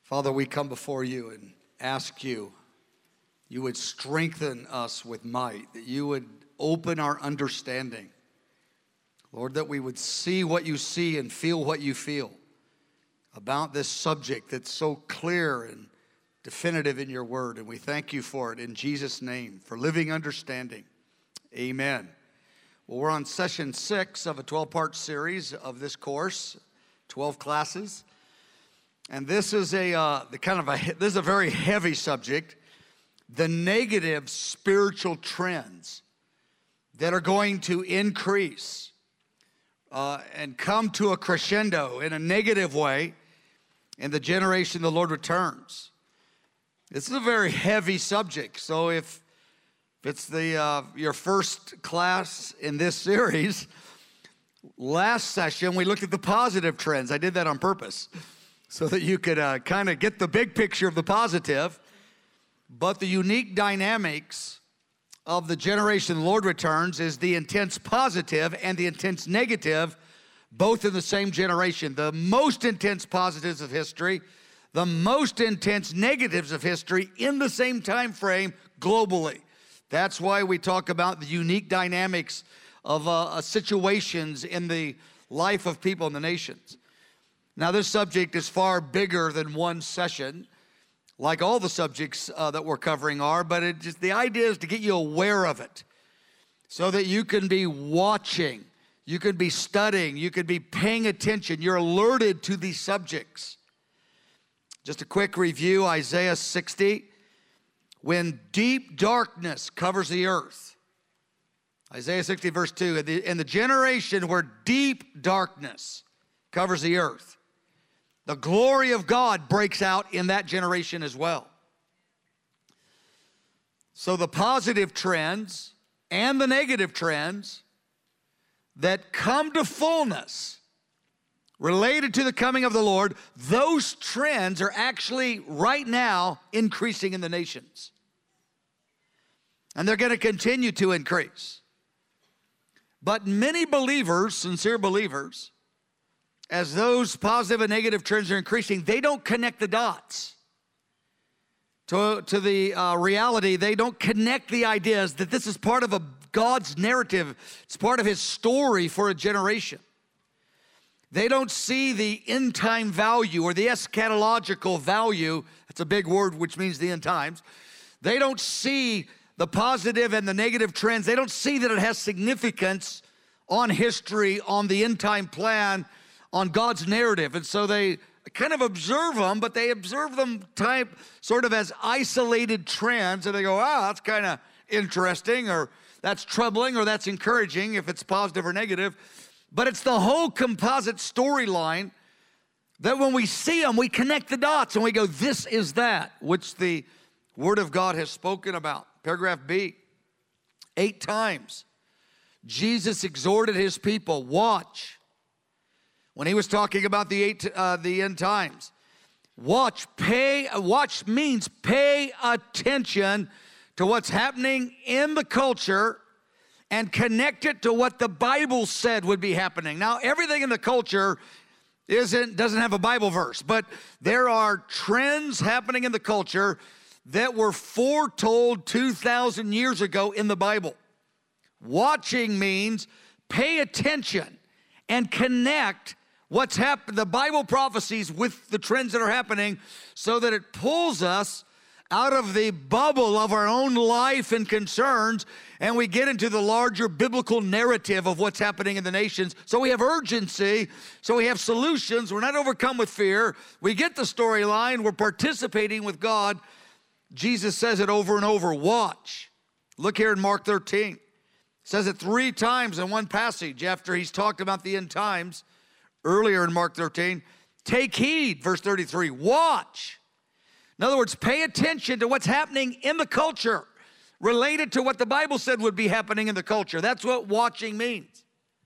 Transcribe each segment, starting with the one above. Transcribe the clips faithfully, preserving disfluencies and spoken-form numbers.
Father, we come before you and ask you, you would strengthen us with might, that you would open our understanding. Lord, that we would see what you see and feel what you feel about this subject that's so clear and definitive in your word. And we thank you for it in Jesus' name, for living understanding. Amen. Well, we're on session six of a twelve-part series of this course, twelve classes. And this is a uh, the kind of a this is a very heavy subject, the negative spiritual trends that are going to increase uh, and come to a crescendo in a negative way in the generation the Lord returns. This is a very heavy subject. So if, if it's the uh, your first class in this series, last session we looked at the positive trends. I did that on purpose, so that you could uh, kind of get the big picture of the positive, but the unique dynamics of the generation the Lord returns is the intense positive and the intense negative, both in the same generation. The most intense positives of history, the most intense negatives of history in the same time frame globally. That's why we talk about the unique dynamics of uh, situations in the life of people in the nations. Now, this subject is far bigger than one session, like all the subjects uh, that we're covering are, but it just, the idea is to get you aware of it so that you can be watching, you can be studying, you can be paying attention. You're alerted to these subjects. Just a quick review, Isaiah sixty, when deep darkness covers the earth. Isaiah sixty, verse two, in the, in the generation where deep darkness covers the earth, the glory of God breaks out in that generation as well. So the positive trends and the negative trends that come to fullness related to the coming of the Lord, those trends are actually right now increasing in the nations. And they're going to continue to increase. But many believers, sincere believers, as those positive and negative trends are increasing, they don't connect the dots to, to the uh, reality. They don't connect the ideas that this is part of a God's narrative. It's part of his story for a generation. They don't see the end time value or the eschatological value. That's a big word, which means the end times. They don't see the positive and the negative trends. They don't see that it has significance on history, on the end time plan, on God's narrative. And so they kind of observe them, but they observe them type sort of as isolated trends, and they go, wow, that's kind of interesting, or that's troubling, or that's encouraging if it's positive or negative. But it's the whole composite storyline that when we see them, we connect the dots and we go, this is that, which the Word of God has spoken about. Paragraph B, eight times, Jesus exhorted his people, watch. When he was talking about the eight, uh, the end times, watch, pay, watch means pay attention to what's happening in the culture and connect it to what the Bible said would be happening. Now, everything in the culture isn't, doesn't have a Bible verse, but there are trends happening in the culture that were foretold two thousand years ago in the Bible. Watching means pay attention and connect what's happened, the Bible prophecies with the trends that are happening, so that it pulls us out of the bubble of our own life and concerns, and we get into the larger biblical narrative of what's happening in the nations. So we have urgency, so we have solutions. We're not overcome with fear. We get the storyline. We're participating with God. Jesus says it over and over, watch. Look here in Mark thirteen. It says it three times in one passage after he's talked about the end times. Earlier in Mark thirteen, take heed, verse thirty-three, watch. In other words, pay attention to what's happening in the culture related to what the Bible said would be happening in the culture. That's what watching means.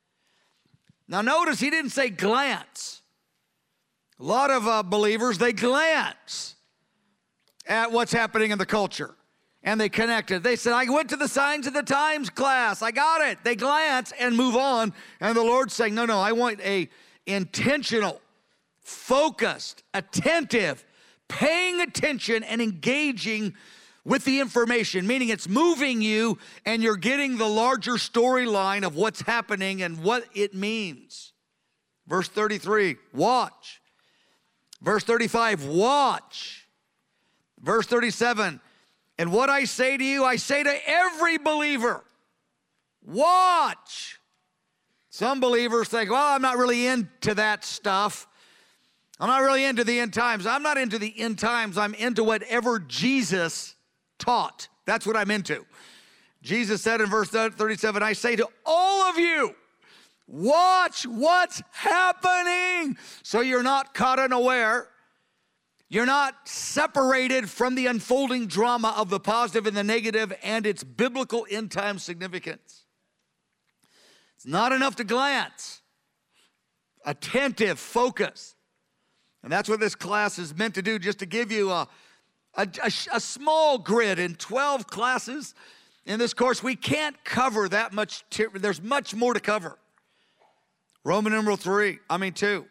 Now notice he didn't say glance. A lot of uh, believers, they glance at what's happening in the culture and they connect it. They said, I went to the Signs of the Times class. I got it. They glance and move on. And the Lord's saying, no, no, I want a intentional, focused, attentive, paying attention and engaging with the information, meaning it's moving you and you're getting the larger storyline of what's happening and what it means. Verse thirty-three, watch. Verse thirty-five, watch. Verse thirty-seven, and what I say to you, I say to every believer, watch. Some believers think, well, I'm not really into that stuff. I'm not really into the end times. I'm not into the end times. I'm into whatever Jesus taught. That's what I'm into. Jesus said in verse thirty-seven, I say to all of you, watch what's happening. So you're not caught unaware. You're not separated from the unfolding drama of the positive and the negative and its biblical end time significance. It's not enough to glance. Attentive focus. And that's what this class is meant to do, just to give you a, a, a, a small grid in twelve classes. In this course, we can't cover that much. There's much more to cover. Roman numeral three, I mean two.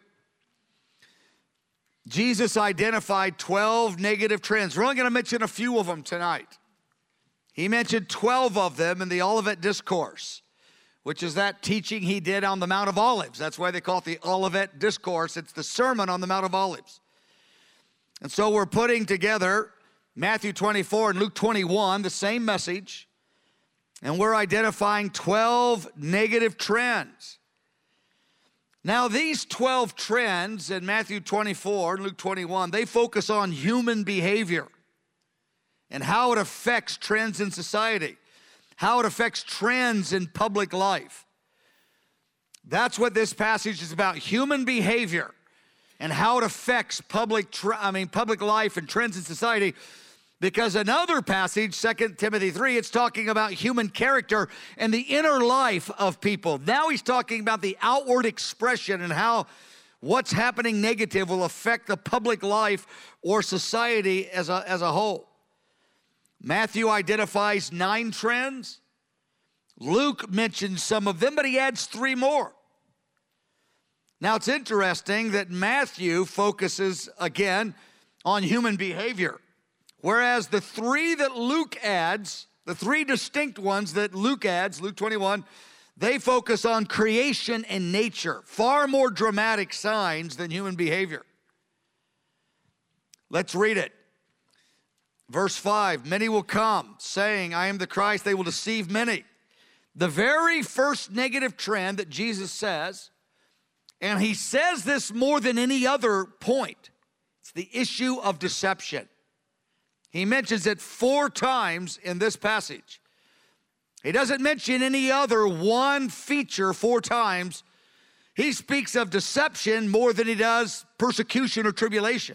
Jesus identified twelve negative trends. We're only going to mention a few of them tonight. He mentioned twelve of them in the Olivet Discourse, which is that teaching he did on the Mount of Olives. That's why they call it the Olivet Discourse. It's the Sermon on the Mount of Olives. And so we're putting together Matthew twenty-four and Luke twenty-one, the same message, and we're identifying twelve negative trends. Now, these twelve trends in Matthew twenty-four and Luke twenty-one, they focus on human behavior and how it affects trends in society, how it affects trends in public life. That's what this passage is about, human behavior and how it affects public, I mean, public life and trends in society. Because another passage, Second Timothy three, it's talking about human character and the inner life of people. Now he's talking about the outward expression and how what's happening negative will affect the public life or society as a, as a whole. Matthew identifies nine trends. Luke mentions some of them, but he adds three more. Now it's interesting that Matthew focuses, again, on human behavior. Whereas the three that Luke adds, the three distinct ones that Luke adds, Luke twenty-one, they focus on creation and nature, far more dramatic signs than human behavior. Let's read it. Verse five, many will come saying, I am the Christ. They will deceive many. The very first negative trend that Jesus says, and he says this more than any other point, it's the issue of deception. He mentions it four times in this passage. He doesn't mention any other one feature four times. He speaks of deception more than he does persecution or tribulation.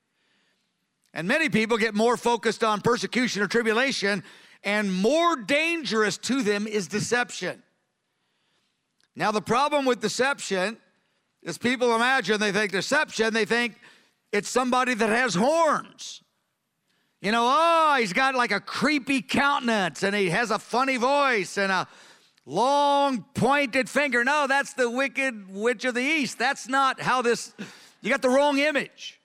And many people get more focused on persecution or tribulation, and more dangerous to them is deception. Now, the problem with deception is people imagine, they think deception, they think it's somebody that has horns. You know, oh, he's got like a creepy countenance and he has a funny voice and a long pointed finger. No, that's the wicked witch of the east. That's not how this, you got the wrong image.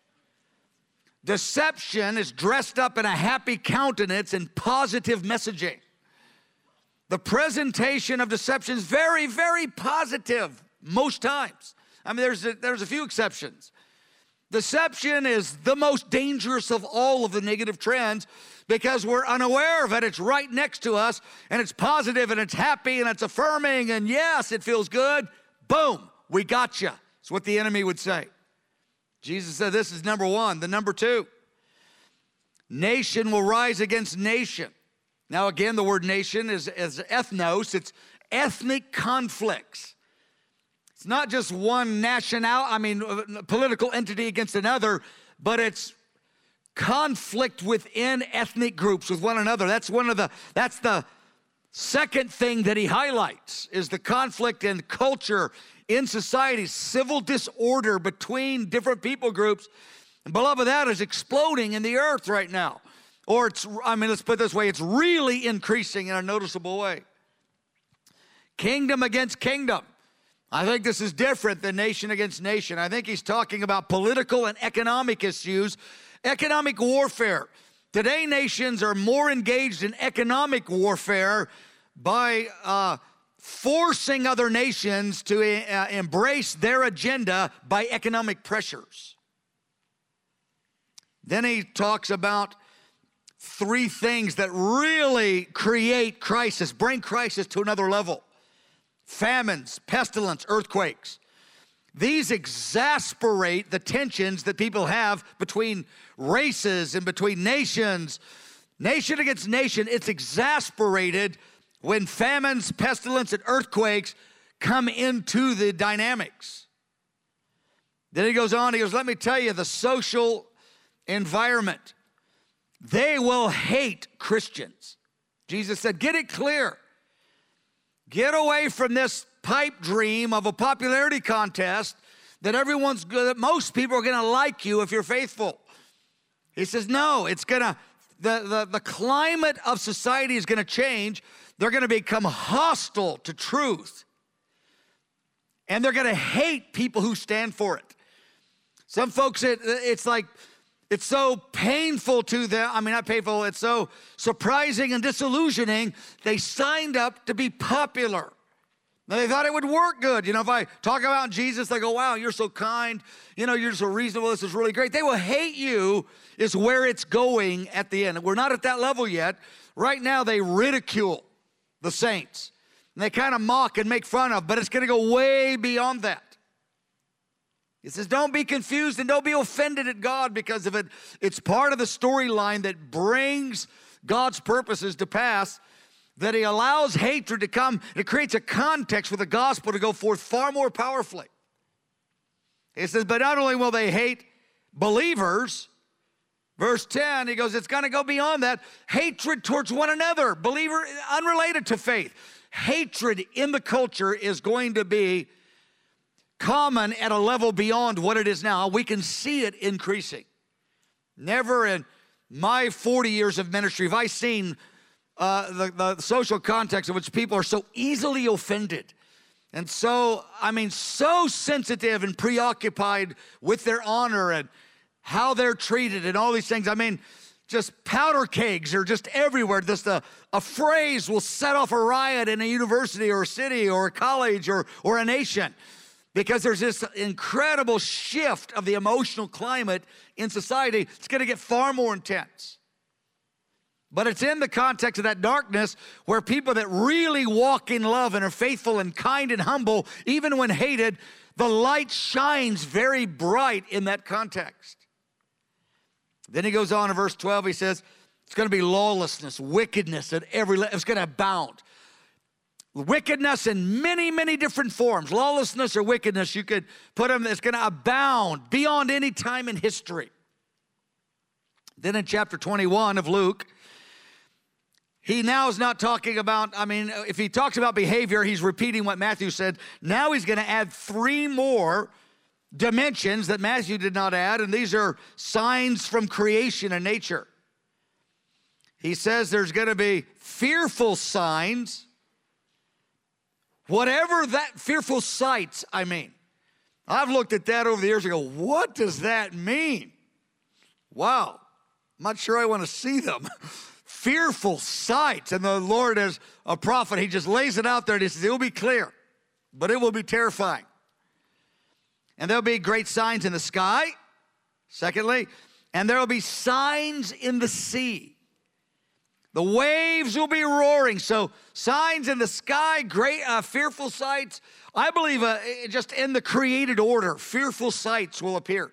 Deception is dressed up in a happy countenance and positive messaging. The presentation of deception is very, very positive most times. I mean, there's a, there's a few exceptions. Deception is the most dangerous of all of the negative trends because we're unaware of it. It's right next to us, and it's positive, and it's happy, and it's affirming, and yes, it feels good. Boom, we got you. That's what the enemy would say. Jesus said this is number one. The number two, nation will rise against nation. Now, again, the word nation is, is ethnos. It's ethnic conflicts. It's not just one national, I mean, political entity against another, but it's conflict within ethnic groups with one another. That's one of the, that's the second thing that he highlights is the conflict in culture, in society, civil disorder between different people groups. And beloved, that is exploding in the earth right now. Or it's, I mean, let's put it this way, it's really increasing in a noticeable way. Kingdom against kingdom. I think this is different than nation against nation. I think he's talking about political and economic issues Economic warfare. Today, nations are more engaged in economic warfare by uh, forcing other nations to uh, embrace their agenda by economic pressures. Then he talks about three things that really create crisis, bring crisis to another level. Famines, pestilence, earthquakes. These exasperate the tensions that people have between races and between nations. Nation against nation, it's exasperated when famines, pestilence, and earthquakes come into the dynamics. Then he goes on, he goes, let me tell you, the social environment, they will hate Christians. Jesus said, get it clear. Get away from this pipe dream of a popularity contest that everyone's, that most people are going to like you if you're faithful. He says, no, it's going to, the, the, the climate of society is going to change. They're going to become hostile to truth. And they're going to hate people who stand for it. Some folks, it, it's like, it's so painful to them. I mean, not painful, it's so surprising and disillusioning. They signed up to be popular. Now, they thought it would work good. You know, if I talk about Jesus, they go, wow, you're so kind. You know, you're so reasonable. This is really great. They will hate you is where it's going at the end. We're not at that level yet. Right now, they ridicule the saints. And they kind of mock and make fun of, but it's going to go way beyond that. He says, don't be confused and don't be offended at God because of it. It's part of the storyline that brings God's purposes to pass, that he allows hatred to come. It creates a context for the gospel to go forth far more powerfully. He says, but not only will they hate believers, verse ten, he goes, it's going to go beyond that. Hatred towards one another, believer, unrelated to faith. Hatred in the culture is going to be common at a level beyond what it is now. We can see it increasing. Never in my forty years of ministry have I seen uh, the, the social context in which people are so easily offended. And so, I mean, so sensitive and preoccupied with their honor and how they're treated and all these things. I mean, just powder kegs are just everywhere. Just a, a phrase will set off a riot in a university or a city or a college or, or a nation. Because there's this incredible shift of the emotional climate in society. It's going to get far more intense. But it's in the context of that darkness where people that really walk in love and are faithful and kind and humble, even when hated, the light shines very bright in that context. Then he goes on in verse twelve, he says, it's going to be lawlessness, wickedness at every level. It's going to abound. Wickedness in many, many different forms. Lawlessness or wickedness, you could put them, it's going to abound beyond any time in history. Then in chapter twenty-one of Luke, he now is not talking about, I mean, if he talks about behavior, he's repeating what Matthew said. Now he's going to add three more dimensions that Matthew did not add, and these are signs from creation and nature. He says there's going to be fearful signs. Whatever that, fearful sights, I mean. I've looked at that over the years and go, what does that mean? Wow, I'm not sure I want to see them. Fearful sights. And the Lord, as a prophet, he just lays it out there and he says, it will be clear, but it will be terrifying. And there'll be great signs in the sky, secondly, and there will be signs in the sea. The waves will be roaring. So signs in the sky, great, uh, fearful sights. I believe uh, just in the created order, fearful sights will appear.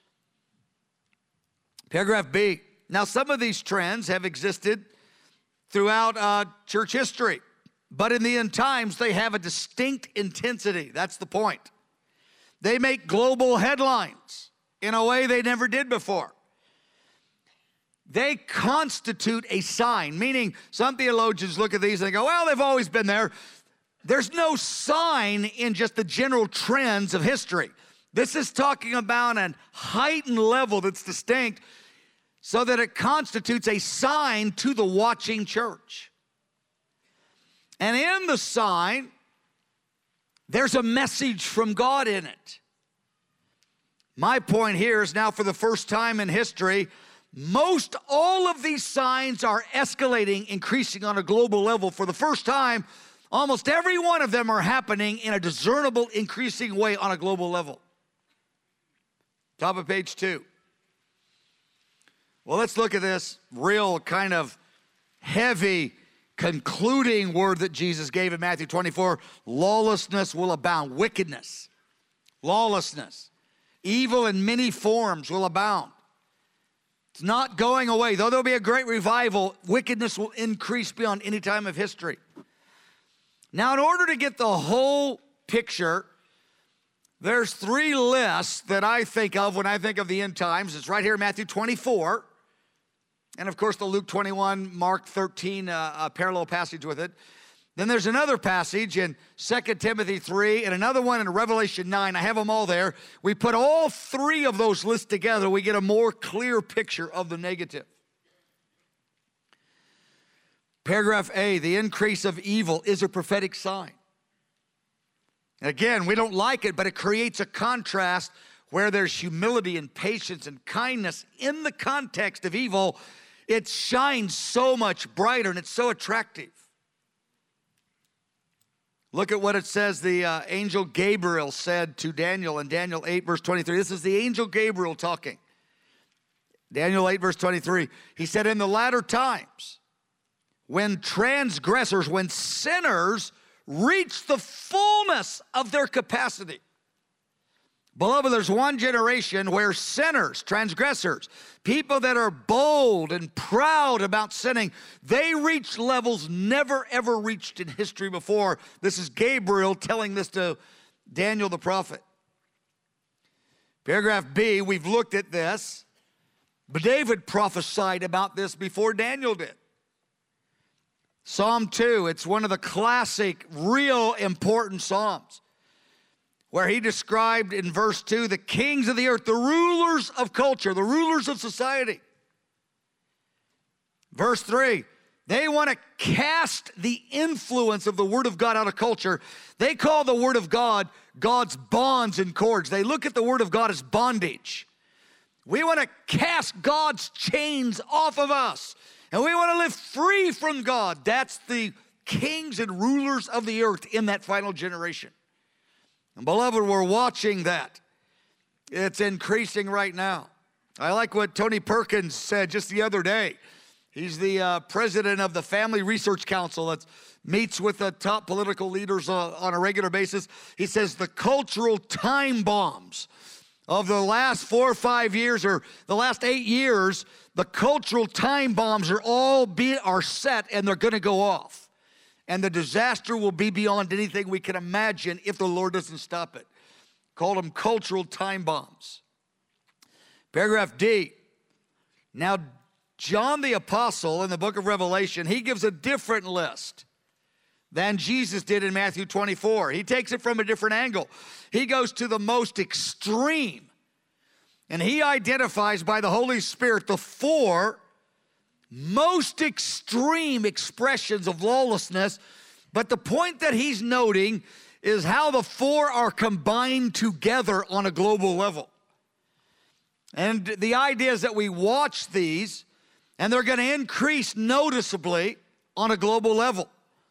Paragraph B. Now, some of these trends have existed throughout uh, church history, but in the end times, they have a distinct intensity. That's the point. They make global headlines in a way they never did before. They constitute a sign, meaning some theologians look at these and they go, well, they've always been there. There's no sign in just the general trends of history. This is talking about a heightened level that's distinct so that it constitutes a sign to the watching church. And in the sign, there's a message from God in it. My point here is now for the first time in history, most all of these signs are escalating, increasing on a global level. For the first time, almost every one of them are happening in a discernible, increasing way on a global level. Top of page two. Well, let's look at this real kind of heavy concluding word that Jesus gave in Matthew twenty-four. Lawlessness will abound. Wickedness, lawlessness, evil in many forms will abound. It's not going away. Though there'll be a great revival, wickedness will increase beyond any time of history. Now, in order to get the whole picture, there's three lists that I think of when I think of the end times. It's right here in Matthew twenty-four. And, of course, the Luke twenty-one, Mark thirteen, uh, a parallel passage with it. Then there's another passage in Second Timothy three and another one in Revelation nine. I have them all there. We put all three of those lists together. We get a more clear picture of the negative. Paragraph A, the increase of evil is a prophetic sign. Again, we don't like it, but it creates a contrast where there's humility and patience and kindness in the context of evil. It shines so much brighter and it's so attractive. Look at what it says the uh, angel Gabriel said to Daniel in Daniel eight, verse twenty-three. This is the angel Gabriel talking. Daniel eight, verse twenty-three. He said, in the latter times, when transgressors, when sinners reach the fullness of their capacity. Beloved, there's one generation where sinners, transgressors, people that are bold and proud about sinning, they reach levels never ever reached in history before. This is Gabriel telling this to Daniel the prophet. Paragraph B, we've looked at this, but David prophesied about this before Daniel did. Psalm two, it's one of the classic, real important Psalms, where he described in verse two the kings of the earth, the rulers of culture, the rulers of society. Verse three, they want to cast the influence of the Word of God out of culture. They call the Word of God God's bonds and cords. They look at the Word of God as bondage. We want to cast God's chains off of us, and we want to live free from God. That's the kings and rulers of the earth in that final generation. And beloved, we're watching that. It's increasing right now. I like what Tony Perkins said just the other day. He's the uh, president of the Family Research Council that meets with the top political leaders uh, on a regular basis. He says the cultural time bombs of the last four or five years or the last eight years, the cultural time bombs are all be, are set and they're going to go off. And the disaster will be beyond anything we can imagine if the Lord doesn't stop it. Call them cultural time bombs. Paragraph D. Now, John the Apostle in the book of Revelation, he gives a different list than Jesus did in Matthew twenty-four. He takes it from a different angle. He goes to the most extreme. And he identifies by the Holy Spirit the four most extreme expressions of lawlessness, but the point that he's noting is how the four are combined together on a global level. And the idea is that we watch these, and they're going to increase noticeably on a global level.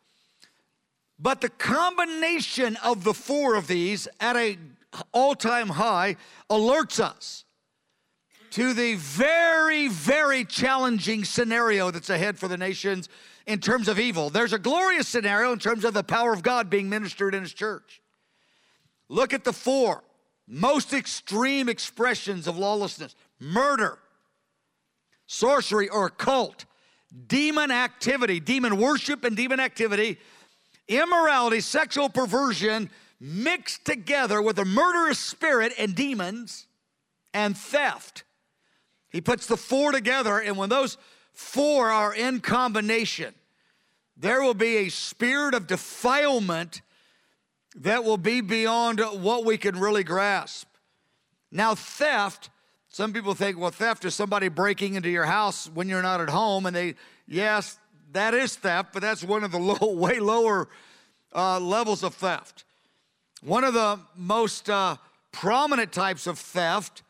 But the combination of the four of these at an all-time high alerts us to the very, very challenging scenario that's ahead for the nations in terms of evil. There's a glorious scenario in terms of the power of God being ministered in His church. Look at the four most extreme expressions of lawlessness: murder, sorcery or occult, demon activity, demon worship and demon activity, immorality, sexual perversion mixed together with a murderous spirit and demons, and theft. He puts the four together, and when those four are in combination, there will be a spirit of defilement that will be beyond what we can really grasp. Now, theft, some people think, well, theft is somebody breaking into your house when you're not at home, and they, yes, that is theft, but that's one of the low, way lower uh, levels of theft. One of the most uh, prominent types of theft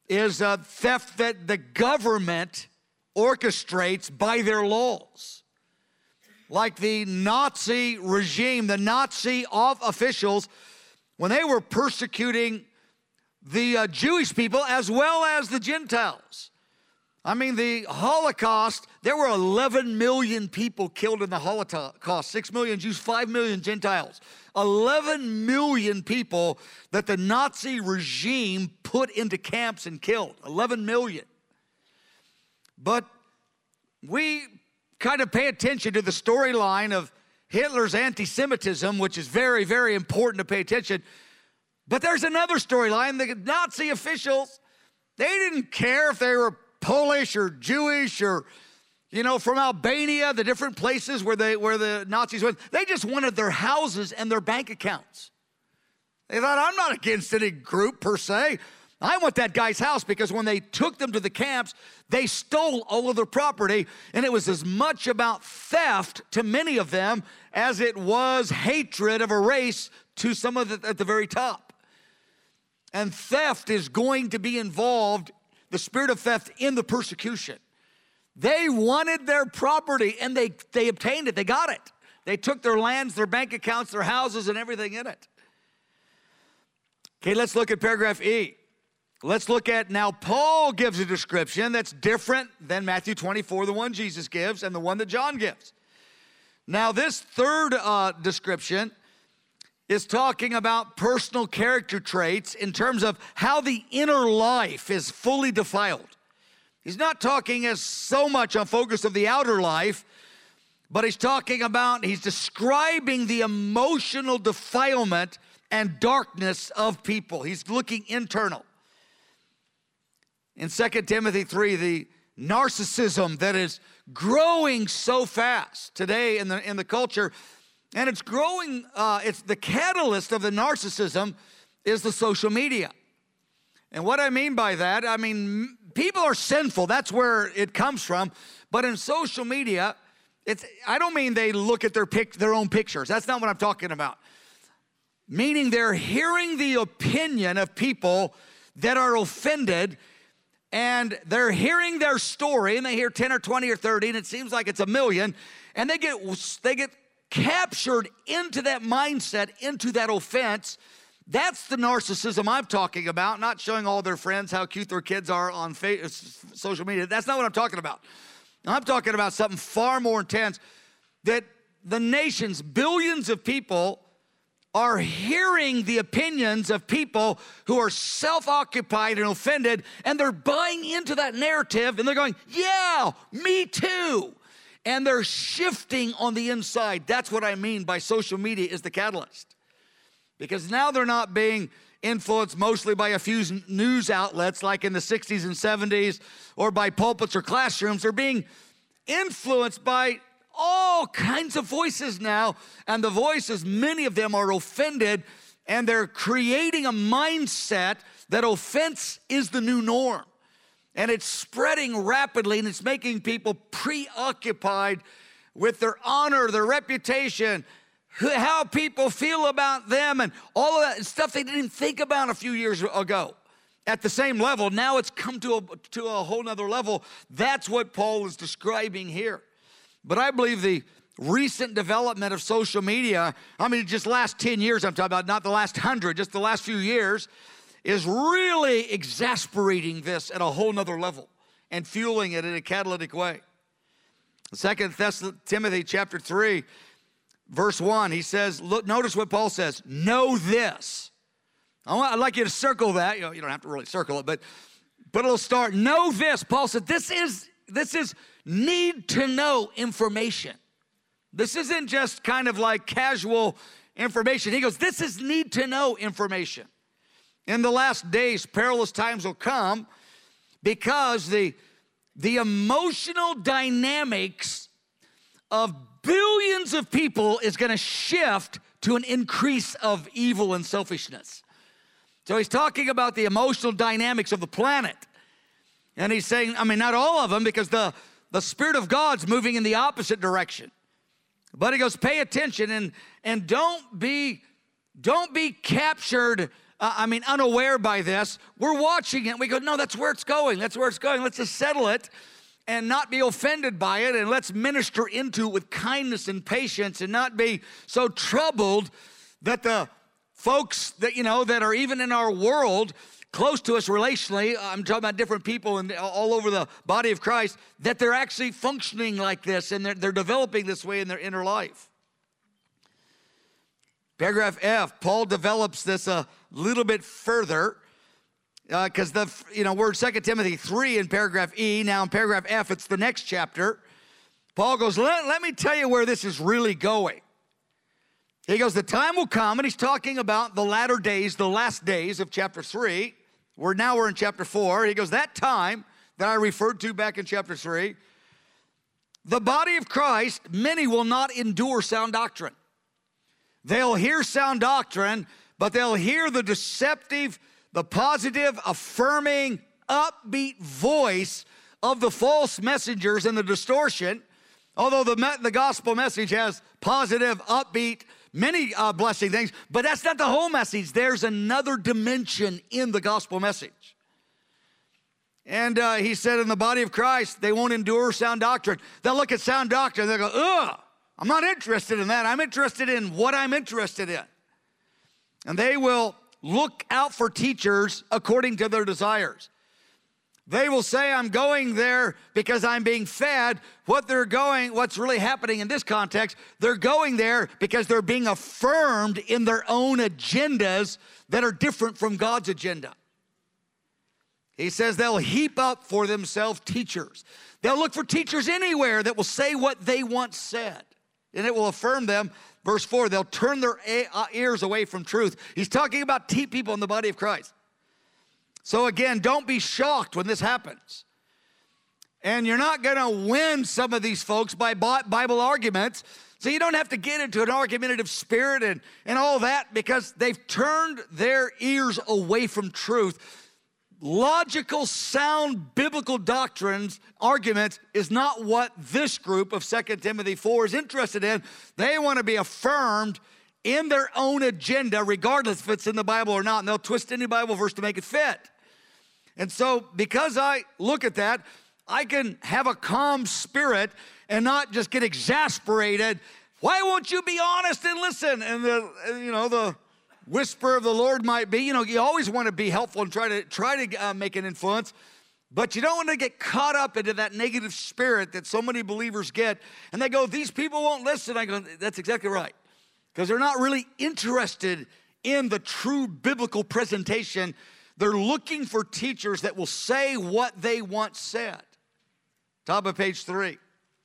is a theft that the government orchestrates by their laws. Like the Nazi regime, the Nazi officials, when they were persecuting the uh, Jewish people as well as the Gentiles. I mean, the Holocaust, there were eleven million people killed in the Holocaust. six million Jews, five million Gentiles. eleven million people that the Nazi regime put into camps and killed. eleven million. But we kind of pay attention to the storyline of Hitler's anti-Semitism, which is very, very important to pay attention. But there's another storyline. The Nazi officials, they didn't care if they were Polish or Jewish or, you know, from Albania, the different places where they where the Nazis went. They just wanted their houses and their bank accounts. They thought, I'm not against any group per se. I want that guy's house, because when they took them to the camps, they stole all of their property, and it was as much about theft to many of them as it was hatred of a race to some of the at the very top. And theft is going to be involved, the spirit of theft, in the persecution. They wanted their property, and they, they obtained it. They got it. They took their lands, their bank accounts, their houses, and everything in it. Okay, let's look at paragraph E. Let's look at, now Paul gives a description that's different than Matthew twenty-four, the one Jesus gives, and the one that John gives. Now this third uh, description is talking about personal character traits in terms of how the inner life is fully defiled. He's not talking as so much on focus of the outer life, but he's talking about, he's describing the emotional defilement and darkness of people. He's looking internal. In Second Timothy three, the narcissism that is growing so fast today in the, in the culture, and it's growing, uh, it's the catalyst of the narcissism is the social media. And what I mean by that, I mean, people are sinful. That's where it comes from. But in social media, it's, I don't mean they look at their, pic, their own pictures. That's not what I'm talking about. Meaning they're hearing the opinion of people that are offended, and they're hearing their story, and they hear ten or twenty or thirty, and it seems like it's a million, and they get they get captured into that mindset, into that offense. That's the narcissism I'm talking about, not showing all their friends how cute their kids are on social media. That's not what I'm talking about. I'm talking about something far more intense, that the nation's billions of people are hearing the opinions of people who are self-occupied and offended, and they're buying into that narrative, and they're going, yeah, me too. And they're shifting on the inside. That's what I mean by social media is the catalyst. Because now they're not being influenced mostly by a few news outlets like in the sixties and seventies, or by pulpits or classrooms. They're being influenced by all kinds of voices now, and the voices, many of them are offended, and they're creating a mindset that offense is the new norm. And it's spreading rapidly, and it's making people preoccupied with their honor, their reputation, how people feel about them, and all of that stuff they didn't think about a few years ago. At the same level, now it's come to a, to a whole nother level. That's what Paul is describing here. But I believe the recent development of social media, I mean, just the last ten years I'm talking about, not the last hundred, just the last few years, is really exasperating this at a whole nother level and fueling it in a catalytic way. Second Timothy chapter three, verse one, he says, look, notice what Paul says, know this. I want, I'd like you to circle that. You know, you don't have to really circle it, but, but it'll start, know this. Paul said, this is, this is need to know information. This isn't just kind of like casual information. He goes, this is need to know information. In the last days, perilous times will come because the, the emotional dynamics of billions of people is going to shift to an increase of evil and selfishness. So he's talking about the emotional dynamics of the planet. And he's saying, I mean, not all of them, because the, the Spirit of God's moving in the opposite direction. But he goes, pay attention and, and don't be, don't be captured uh, I mean, unaware by this. We're watching it, and we go, no, that's where it's going. That's where it's going. Let's just settle it and not be offended by it, and let's minister into it with kindness and patience and not be so troubled that the folks that, you know, that are even in our world, close to us relationally, I'm talking about different people and all over the body of Christ, that they're actually functioning like this and they're, they're developing this way in their inner life. Paragraph F, Paul develops this a little bit further because uh, the, you know, word Second Timothy three in paragraph E, now in paragraph F, it's the next chapter. Paul goes, let, let me tell you where this is really going. He goes, the time will come, and he's talking about the latter days, the last days of chapter three. We're now we're in chapter four. He goes, that time that I referred to back in chapter three, the body of Christ, many will not endure sound doctrine. They'll hear sound doctrine, but they'll hear the deceptive, the positive, affirming, upbeat voice of the false messengers and the distortion. Although the, the gospel message has positive, upbeat, many uh, blessing things, but that's not the whole message. There's another dimension in the gospel message. And uh, he said in the body of Christ, they won't endure sound doctrine. They'll look at sound doctrine, they'll go, ugh, I'm not interested in that. I'm interested in what I'm interested in. And they will look out for teachers according to their desires. They will say, I'm going there because I'm being fed. What they're going, what's really happening in this context, they're going there because they're being affirmed in their own agendas that are different from God's agenda. He says they'll heap up for themselves teachers. They'll look for teachers anywhere that will say what they once said, and it will affirm them. Verse four, they'll turn their ears away from truth. He's talking about people in the body of Christ. So again, don't be shocked when this happens. And you're not going to win some of these folks by Bible arguments. So you don't have to get into an argumentative spirit and, and all that because they've turned their ears away from truth. Logical, sound, biblical doctrines, arguments is not what this group of Second Timothy four is interested in. They want to be affirmed in their own agenda, regardless if it's in the Bible or not. And they'll twist any Bible verse to make it fit. And so because I look at that, I can have a calm spirit and not just get exasperated. Why won't you be honest and listen? And the, you know, the whisper of the Lord might be, you know, you always want to be helpful and try to try to uh, make an influence, but you don't want to get caught up into that negative spirit that so many believers get. And they go, these people won't listen. I go, that's exactly right. Because they're not really interested in the true biblical presentation. They're looking for teachers that will say what they once said. Top of page three.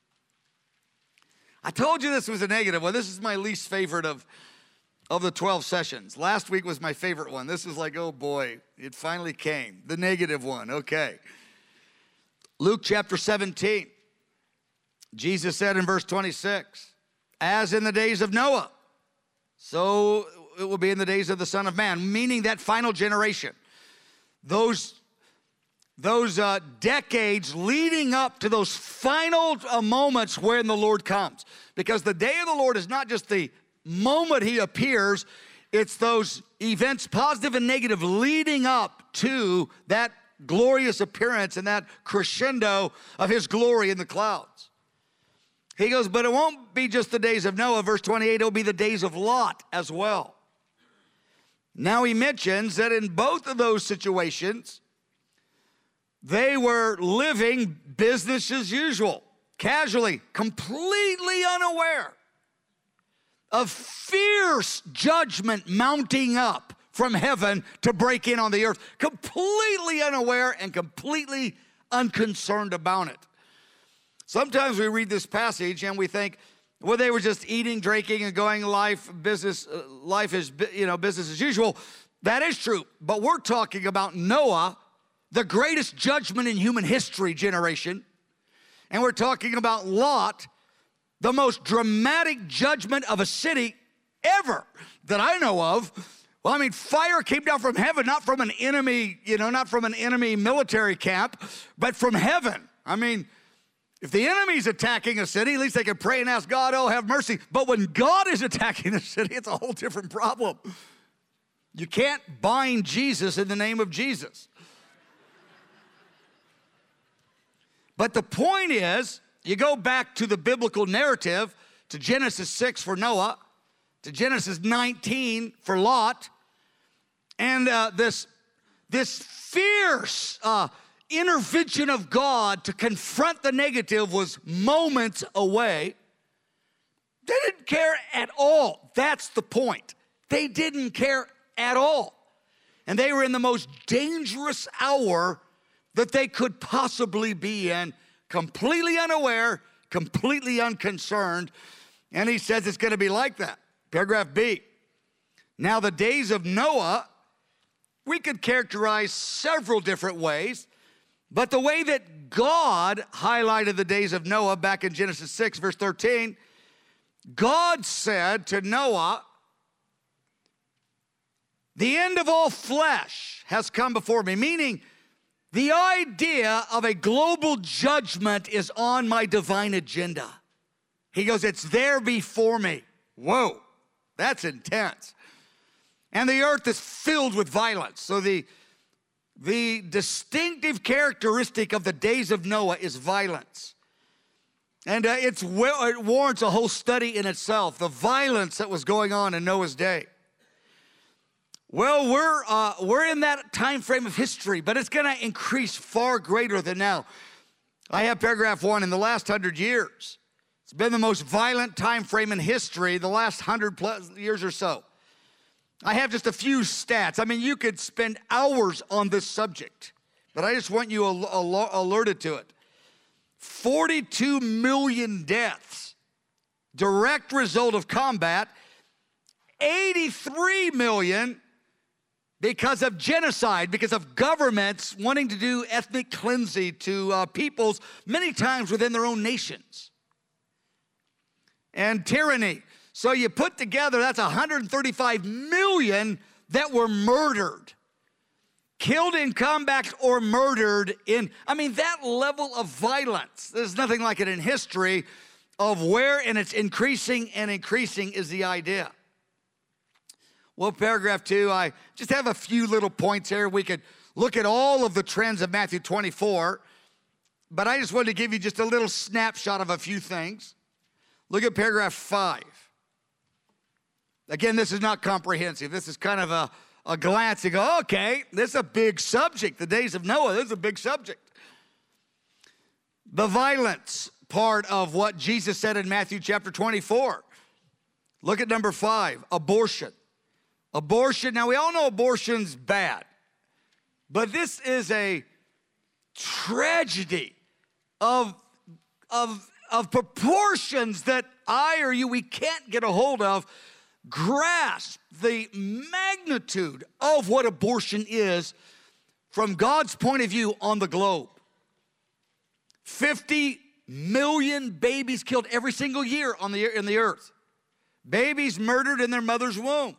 I told you this was a negative one. This is my least favorite of, of the twelve sessions. Last week was my favorite one. This is like, oh boy, it finally came. The negative one, okay. Luke chapter seventeen. Jesus said in verse twenty-six, as in the days of Noah, so it will be in the days of the Son of Man, meaning that final generation. Those, those uh, decades leading up to those final uh, moments when the Lord comes. Because the day of the Lord is not just the moment he appears, it's those events, positive and negative, leading up to that glorious appearance and that crescendo of his glory in the clouds. He goes, but it won't be just the days of Noah. Verse twenty-eight, it'll be the days of Lot as well. Now he mentions that in both of those situations, they were living business as usual, casually, completely unaware of fierce judgment mounting up from heaven to break in on the earth, completely unaware and completely unconcerned about it. Sometimes we read this passage and we think, well, they were just eating, drinking, and going life, business, uh, life is, you know, business as usual. That is true, but we're talking about Noah, the greatest judgment in human history generation, and we're talking about Lot, the most dramatic judgment of a city ever that I know of. Well, I mean, fire came down from heaven, not from an enemy, you know, not from an enemy military camp, but from heaven. I mean, if the enemy's attacking a city, at least they can pray and ask God, oh, have mercy. But when God is attacking the city, it's a whole different problem. You can't bind Jesus in the name of Jesus. But the point is, you go back to the biblical narrative, to Genesis six for Noah, to Genesis nineteen for Lot, and uh, this, this fierce uh, intervention of God to confront the negative was moments away. They didn't care at all. That's the point. They didn't care at all. And they were in the most dangerous hour that they could possibly be in, completely unaware, completely unconcerned. And he says it's going to be like that. Paragraph B. Now the days of Noah, we could characterize several different ways, but the way that God highlighted the days of Noah back in Genesis six, verse thirteen, God said to Noah, the end of all flesh has come before me, meaning the idea of a global judgment is on my divine agenda. He goes, it's there before me. Whoa, that's intense. And the earth is filled with violence. So the, the distinctive characteristic of the days of Noah is violence. And uh, it's, it warrants a whole study in itself, the violence that was going on in Noah's day. Well, we're, uh, we're in that time frame of history, but it's going to increase far greater than now. I have paragraph one, in the last hundred years, it's been the most violent time frame in history, the last hundred plus years or so. I have just a few stats. I mean, you could spend hours on this subject, but I just want you al- al- alerted to it. forty-two million deaths, direct result of combat, eighty-three million because of genocide, because of governments wanting to do ethnic cleansing to uh, peoples, many times within their own nations. And tyranny. So you put together, that's one hundred thirty-five million that were murdered. Killed in combat or murdered in, I mean, that level of violence, there's nothing like it in history of where, and it's increasing and increasing is the idea. Well, paragraph two, I just have a few little points here. We could look at all of the trends of Matthew twenty-four, but I just wanted to give you just a little snapshot of a few things. Look at paragraph five. Again, this is not comprehensive. This is kind of a, a glance. You go, okay, this is a big subject. The days of Noah, this is a big subject. The violence part of what Jesus said in Matthew chapter twenty-four. Look at number five, abortion. Abortion, now we all know abortion's bad, but this is a tragedy of, of, of proportions that I or you, we can't get a hold of, grasp the magnitude of what abortion is from God's point of view on the globe. fifty million babies killed every single year on the, in the earth. Babies murdered in their mother's womb.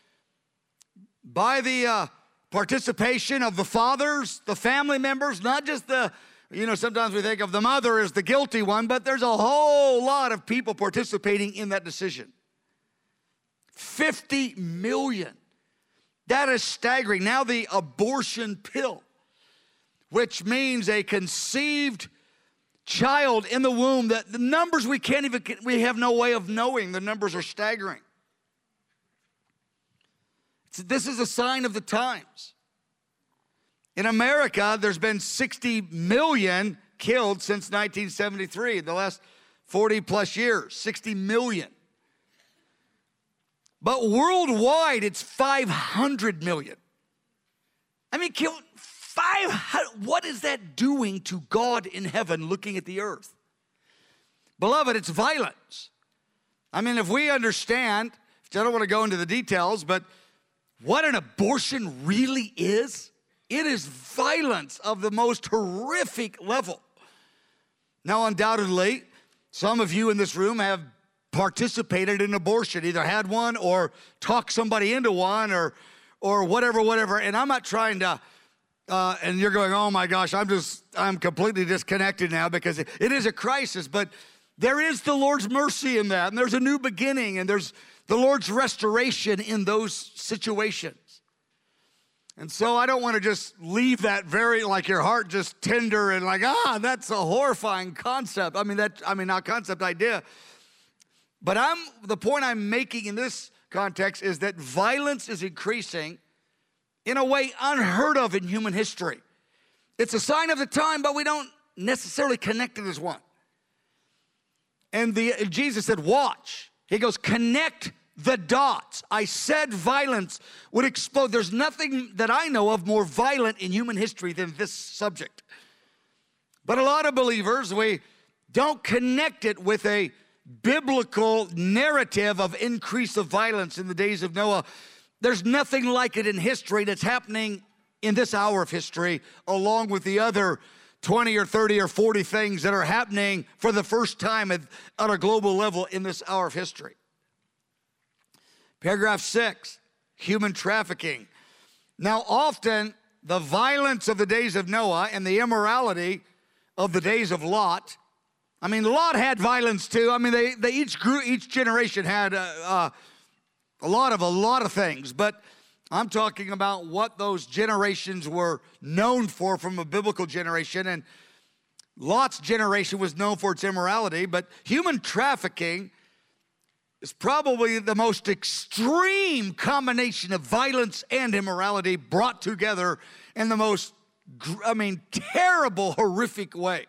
By the uh, participation of the fathers, the family members, not just the, you know, sometimes we think of the mother as the guilty one, but there's a whole lot of people participating in that decision. fifty million. That is staggering. Now the abortion pill, which means a conceived child in the womb, that the numbers we can't even, we have no way of knowing. The numbers are staggering. This is a sign of the times. In America, there's been sixty million killed since nineteen seventy-three, the last forty plus years, sixty million. But worldwide, it's five hundred million. I mean, five hundred, what is that doing to God in heaven looking at the earth? Beloved, it's violence. I mean, if we understand, I don't want to go into the details, but what an abortion really is, it is violence of the most horrific level. Now, undoubtedly, some of you in this room have participated in abortion, either had one or talked somebody into one or or whatever, whatever. And I'm not trying to, uh, and you're going, oh my gosh, I'm just, I'm completely disconnected now because it, it is a crisis. But there is the Lord's mercy in that, and there's a new beginning, and there's the Lord's restoration in those situations. And so I don't want to just leave that very, like your heart just tender and like, ah, that's a horrifying concept. I mean, that, I mean, not concept, idea. But I'm, the point I'm making in this context is that violence is increasing in a way unheard of in human history. It's a sign of the time, but we don't necessarily connect it as one. And the, Jesus said, watch. He goes, connect the dots. I said violence would explode. There's nothing that I know of more violent in human history than this subject. But a lot of believers, we don't connect it with a biblical narrative of increase of violence in the days of Noah. There's nothing like it in history that's happening in this hour of history, along with the other twenty or thirty or forty things that are happening for the first time at, at a global level in this hour of history. Paragraph six, human trafficking. Now, often the violence of the days of Noah and the immorality of the days of Lot. I mean, Lot had violence too. I mean, they, they each grew, each generation had uh, uh, a lot of a lot of things. But I'm talking about what those generations were known for from a biblical generation. And Lot's generation was known for its immorality, but human trafficking is probably the most extreme combination of violence and immorality brought together in the most, I mean, terrible, horrific way.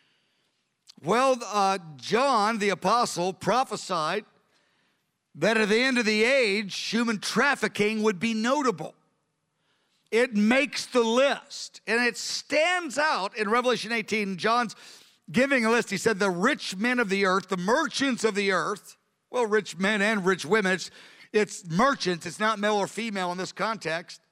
Well, uh, John, the apostle, prophesied that at the end of the age, human trafficking would be notable. It makes the list, and it stands out in Revelation eighteen. John's giving a list. He said, the rich men of the earth, the merchants of the earth, well, rich men and rich women. It's, it's merchants. It's not male or female in this context.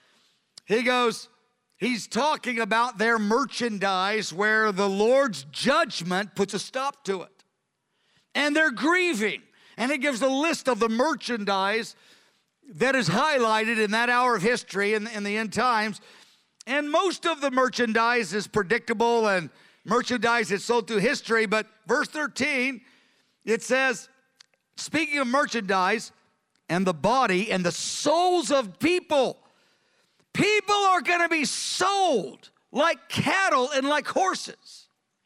He goes, he's talking about their merchandise where the Lord's judgment puts a stop to it. And they're grieving. And it gives a list of the merchandise that is highlighted in that hour of history in, in the end times. And most of the merchandise is predictable and merchandise is sold through history. But verse thirteen, it says, speaking of merchandise and the body and the souls of people, people are going to be sold like cattle and like horses.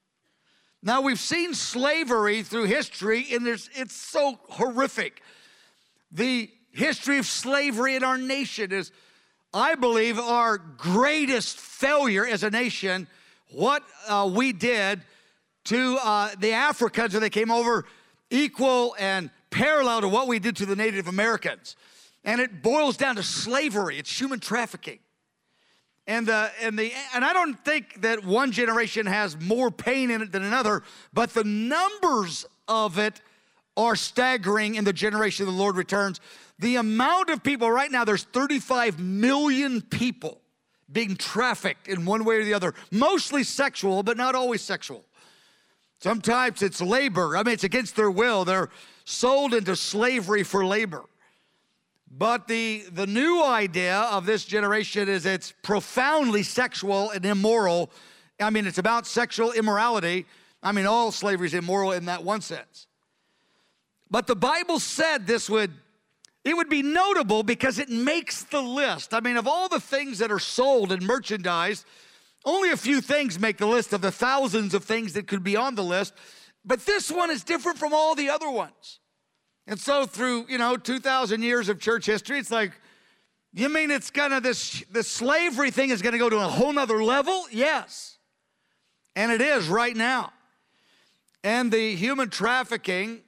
Now, we've seen slavery through history, and there's, it's so horrific. The history of slavery in our nation is, I believe, our greatest failure as a nation. What uh, we did to uh, the Africans when they came over, equal and parallel to what we did to the Native Americans. And it boils down to slavery. It's human trafficking. And the, and the and I don't think that one generation has more pain in it than another, but the numbers of it are staggering in the generation the Lord returns. The amount of people right now, there's thirty-five million people being trafficked in one way or the other, mostly sexual, but not always sexual. Sometimes it's labor. I mean, it's against their will. They're sold into slavery for labor. But the, the new idea of this generation is it's profoundly sexual and immoral. I mean, it's about sexual immorality. I mean, all slavery is immoral in that one sense. But the Bible said this would, it would be notable because it makes the list. I mean, of all the things that are sold and merchandised, only a few things make the list of the thousands of things that could be on the list. But this one is different from all the other ones. And so through, you know, two thousand years of church history, it's like, you mean it's gonna, this, this slavery thing is gonna go to a whole nother level? Yes. And it is right now. And the human trafficking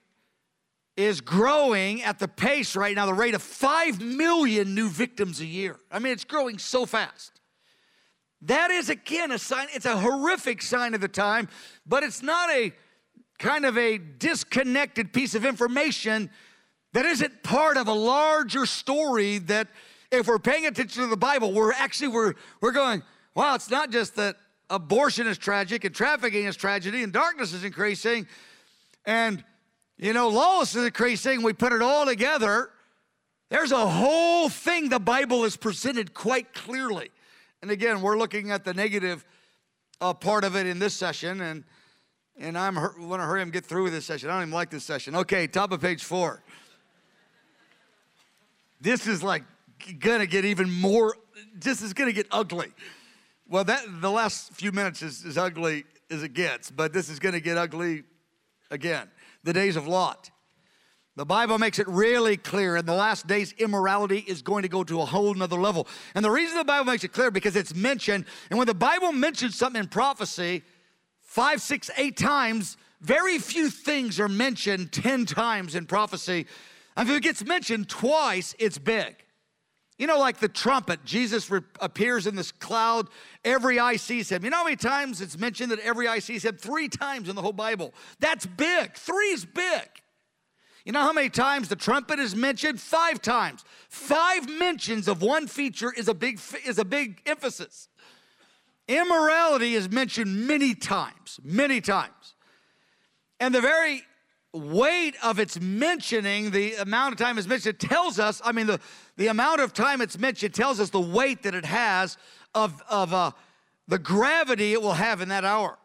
is growing at the pace right now, the rate of five million new victims a year. I mean, it's growing so fast. That is, again, a sign, it's a horrific sign of the time, but it's not a kind of a disconnected piece of information that isn't part of a larger story that if we're paying attention to the Bible, we're actually, we're, we're going, wow, it's not just that abortion is tragic and trafficking is tragedy and darkness is increasing and, you know, lawlessness is increasing. We put it all together. There's a whole thing the Bible is presented quite clearly. And again, we're looking at the negative uh, part of it in this session, and And I'm want to hurry up and get through with this session. I don't even like this session. Okay, top of page four. This is like going to get even more, this is going to get ugly. Well, that the last few minutes is as ugly as it gets, but this is going to get ugly again. The days of Lot. The Bible makes it really clear in the last days, immorality is going to go to a whole nother level. And the reason the Bible makes it clear, because it's mentioned, and when the Bible mentions something in prophecy, five, six, eight times, very few things are mentioned ten times in prophecy. And if it gets mentioned twice, it's big. You know, like the trumpet, Jesus re- appears in this cloud, every eye sees him. You know how many times it's mentioned that every eye sees him? Three times in the whole Bible. That's big. Three is big. You know how many times the trumpet is mentioned? Five times. Five mentions of one feature is a big, is a big emphasis. Immorality is mentioned many times, many times. And the very weight of its mentioning, the amount of time it's mentioned, tells us, I mean, the, the amount of time it's mentioned tells us the weight that it has of, of uh, the gravity it will have in that hour.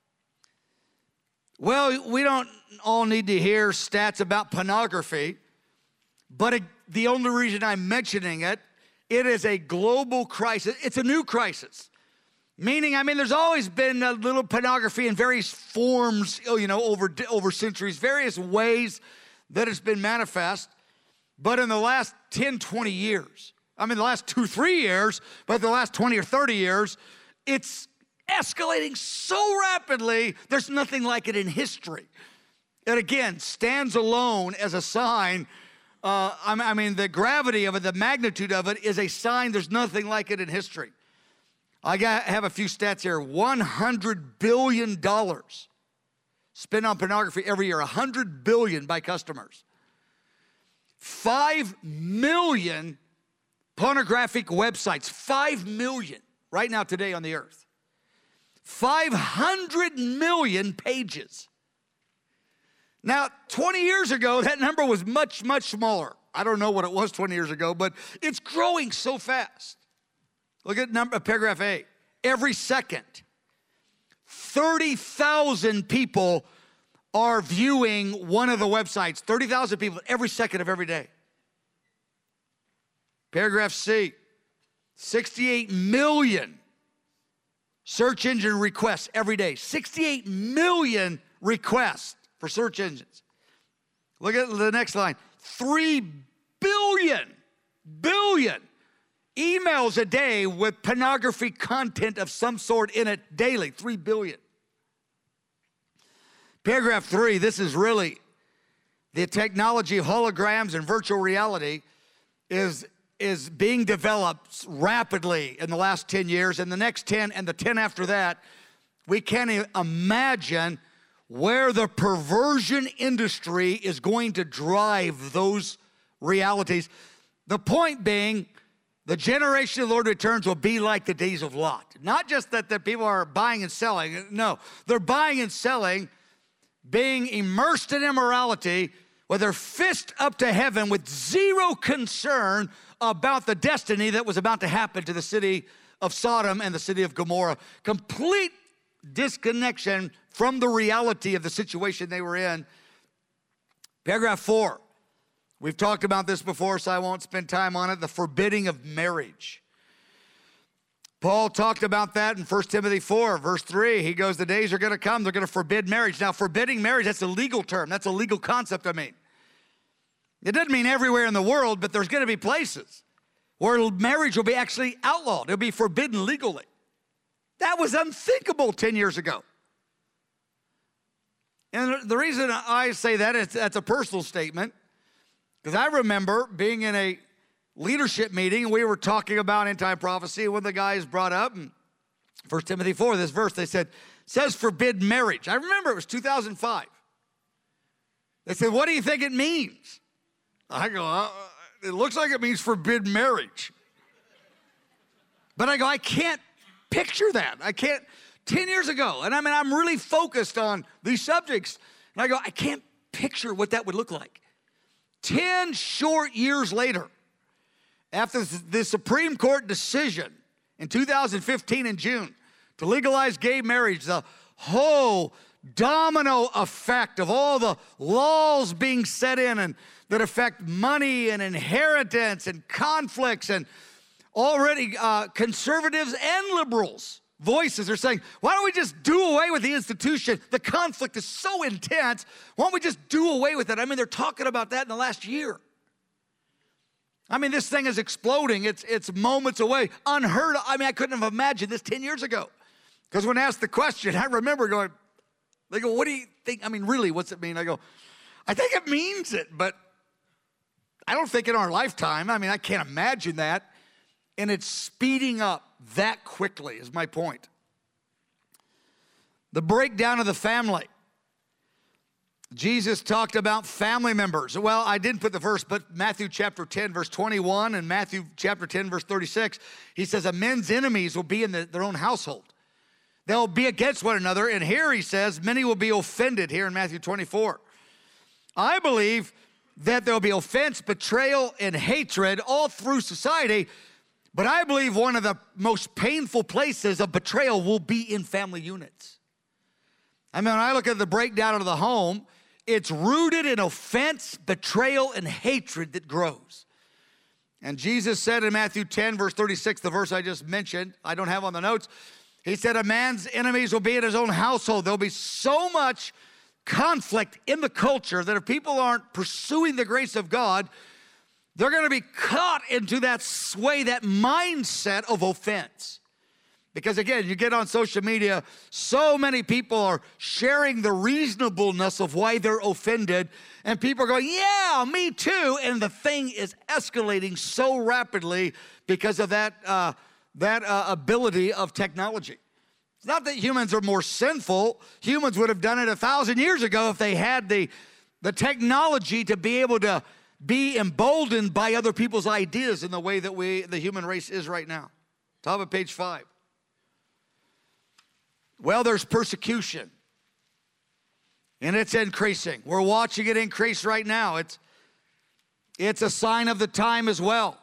Well, we don't all need to hear stats about pornography, but it, the only reason I'm mentioning it, it is a global crisis. It's a new crisis. Meaning, I mean, there's always been a little pornography in various forms, you know, over, over centuries, various ways that it's been manifest. But in the last ten, twenty years, I mean, the last two, three years, but the last twenty or thirty years, it's escalating so rapidly, there's nothing like it in history. It again stands alone as a sign. Uh, I mean, the gravity of it, the magnitude of it is a sign there's nothing like it in history. I got, have a few stats here. one hundred billion dollars spent on pornography every year. one hundred billion dollars by customers. five million pornographic websites. five million right now today on the earth. five hundred million pages. Now, twenty years ago, that number was much, much smaller. I don't know what it was twenty years ago, but it's growing so fast. Look at number, paragraph A. Every second, thirty thousand people are viewing one of the websites. thirty thousand people every second of every day. Paragraph C. sixty-eight million search engine requests every day. sixty-eight million requests for search engines. Look at the next line. three billion, billion emails a day with pornography content of some sort in it daily. three billion. Paragraph three, this is really the technology of holograms and virtual reality is is being developed rapidly in the last ten years, and the next ten and the ten after that, we can't imagine where the perversion industry is going to drive those realities. The point being, the generation of the Lord returns will be like the days of Lot. Not just that the people are buying and selling. No, they're buying and selling, being immersed in immorality with their fist up to heaven with zero concern about the destiny that was about to happen to the city of Sodom and the city of Gomorrah. Complete disconnection from the reality of the situation they were in. Paragraph four. We've talked about this before, so I won't spend time on it. The forbidding of marriage. Paul talked about that in First Timothy four, verse three. He goes, the days are going to come, they're going to forbid marriage. Now, forbidding marriage, that's a legal term. That's a legal concept, I mean. It doesn't mean everywhere in the world, but there's going to be places where marriage will be actually outlawed. It'll be forbidden legally. That was unthinkable ten years ago. And the reason I say that is that's a personal statement, because I remember being in a leadership meeting, and we were talking about end-time prophecy, and one of the guys brought up in First Timothy four, this verse, they said, says forbid marriage. I remember it was two thousand five. They said, what do you think it means? I go, uh, it looks like it means forbid marriage. But I go, I can't picture that. I can't, ten years ago, and I mean, I'm really focused on these subjects, and I go, I can't picture what that would look like. ten short years later, after the Supreme Court decision in two thousand fifteen in June to legalize gay marriage, the whole domino effect of all the laws being set in and that affect money and inheritance and conflicts, and already uh, conservatives and liberals voices are saying, why don't we just do away with the institution? The conflict is so intense. Why don't we just do away with it? I mean, they're talking about that in the last year. I mean, this thing is exploding. It's, it's moments away. Unheard of. I mean, I couldn't have imagined this ten years ago. Because when asked the question, I remember going, they go, what do you think? I mean, really, what's it mean? I go, I think it means it, but I don't think in our lifetime. I mean, I can't imagine that. And it's speeding up that quickly is my point. The breakdown of the family. Jesus talked about family members. Well, I didn't put the verse, but Matthew chapter ten, verse twenty-one, and Matthew chapter ten, verse thirty-six, he says, a men's enemies will be in the, their own household. They'll be against one another. And here he says, many will be offended here in Matthew twenty-four. I believe that there'll be offense, betrayal, and hatred all through society. But I believe one of the most painful places of betrayal will be in family units. I mean, when I look at the breakdown of the home, it's rooted in offense, betrayal, and hatred that grows. And Jesus said in Matthew ten, verse thirty-six, the verse I just mentioned, I don't have on the notes, he said, a man's enemies will be in his own household. There'll be so much conflict in the culture that if people aren't pursuing the grace of God, they're going to be caught into that sway, that mindset of offense. Because again, you get on social media, so many people are sharing the reasonableness of why they're offended, and people are going, yeah, me too, and the thing is escalating so rapidly because of that, uh, that uh, ability of technology. It's not that humans are more sinful. Humans would have done it a thousand years ago if they had the, the technology to be able to be emboldened by other people's ideas in the way that we, the human race is right now. Top of page five. Well, there's persecution, and it's increasing. We're watching it increase right now. It's, it's a sign of the time as well.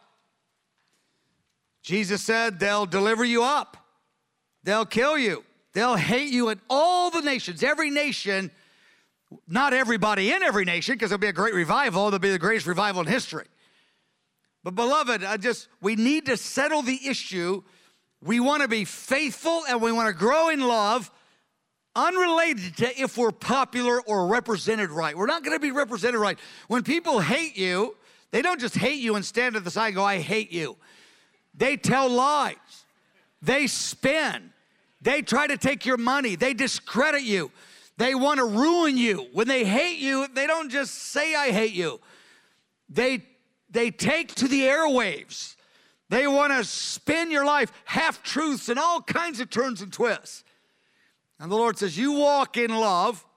Jesus said, they'll deliver you up. They'll kill you. They'll hate you in all the nations, every nation. Not everybody in every nation, because there'll be a great revival. There'll be the greatest revival in history. But beloved, I just, we need to settle the issue. We want to be faithful and we want to grow in love, unrelated to if we're popular or represented right. We're not going to be represented right. When people hate you, they don't just hate you and stand at the side and go, I hate you. They tell lies. They spin. They try to take your money. They discredit you. They want to ruin you. When they hate you, they don't just say, I hate you. They, they take to the airwaves. They want to spin your life, half-truths and all kinds of turns and twists. And the Lord says, you walk in love.